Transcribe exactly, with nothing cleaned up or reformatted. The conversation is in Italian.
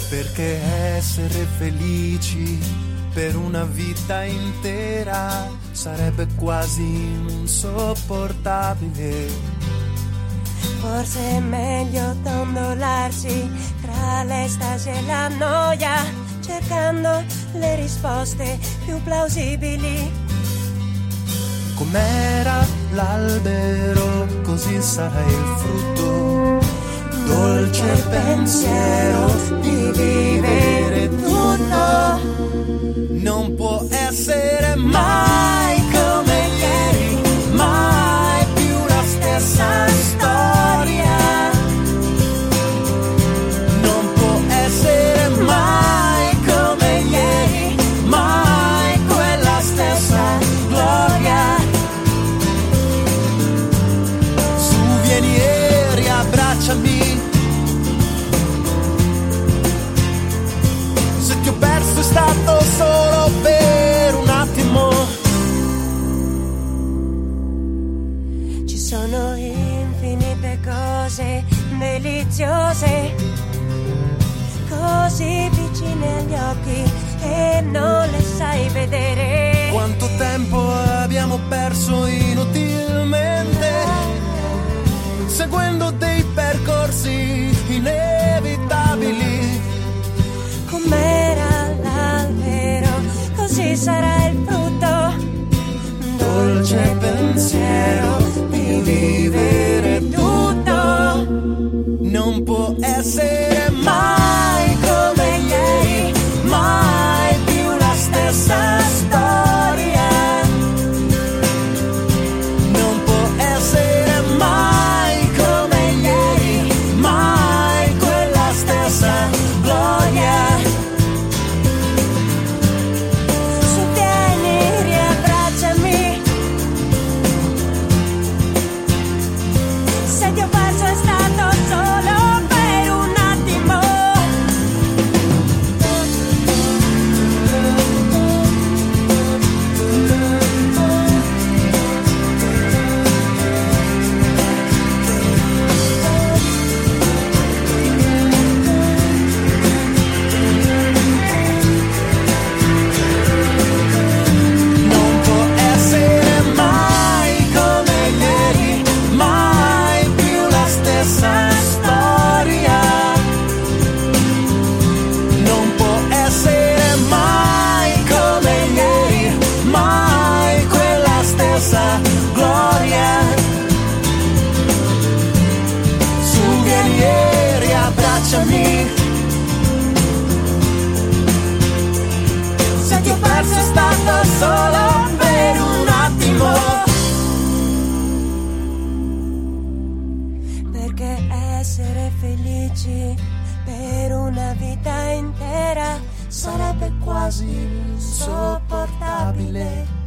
Perché essere felici per una vita intera sarebbe quasi insopportabile. Forse è meglio dondolarsi tra l'estasi e la noia, cercando le risposte più plausibili. Com'era l'albero, così sarà il frutto. Dolce pensiero di vivere tutto. Non può essere mai come ieri, mai più la stessa storia. Non può essere mai come ieri, mai quella stessa gloria. Su, vieni e riabbracciami. Se ti ho perso è stato solo per un attimo. Ci sono infinite cose deliziose, così vicine agli occhi e non le sai vedere. Quanto tempo abbiamo perso inutilmente, seguendo dei percorsi inevitabili. Com'era l'albero, così sarà il frutto. Dolce pensiero di vivere tutto. Non può essere mai come ieri, mai più la stessa storia. Non può essere mai come ieri, mai quella stessa gloria. Su, vieni, riabbracciami. Se ti ho perso è stato solo per un attimo. Non può essere mai come ieri, mai più la stessa storia. Non può essere mai come ieri, mai quella stessa gloria. Su, vieni e riabbracciami. Se ti ho perso è stato solo per un attimo. Perché essere felici per una vita intera sarebbe quasi insopportabile.